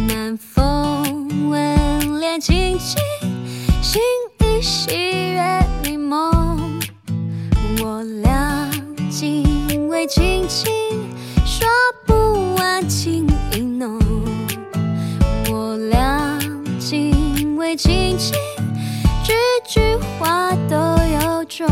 南风吻脸轻轻，心依稀月迷蒙。我俩紧偎亲亲，说不完情意浓。我俩紧偎亲亲，句句话都有种。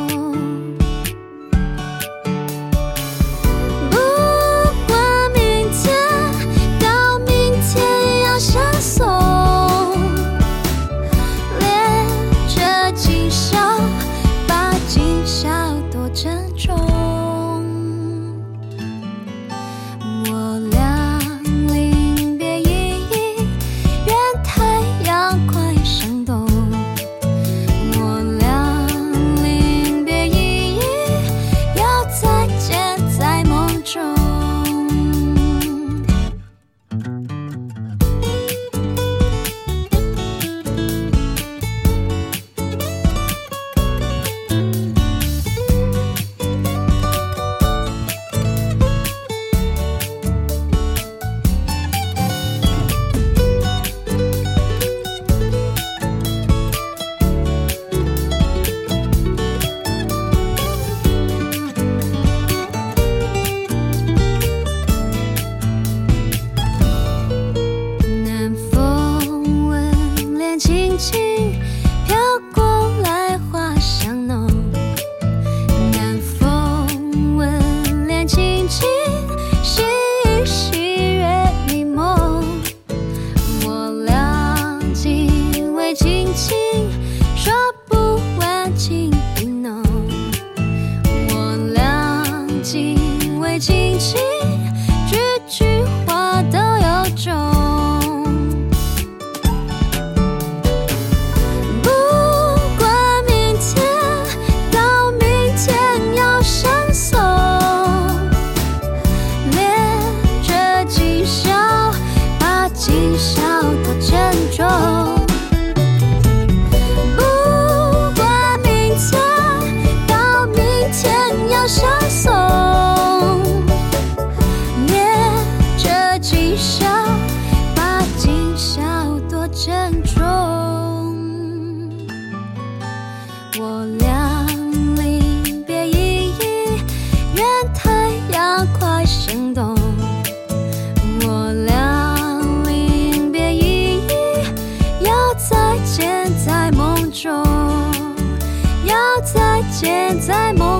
飘过来花香浓，南风吻脸轻轻，心依稀月迷蒙。我俩紧偎亲亲，说不完情意浓。我俩紧偎亲亲，句句话都有种。今宵多珍重，不管明天到明天要相送，念着今宵，把今宵多珍重。我俩临别依依，愿太阳快升东。我俩再见在梦中，要再见在梦中。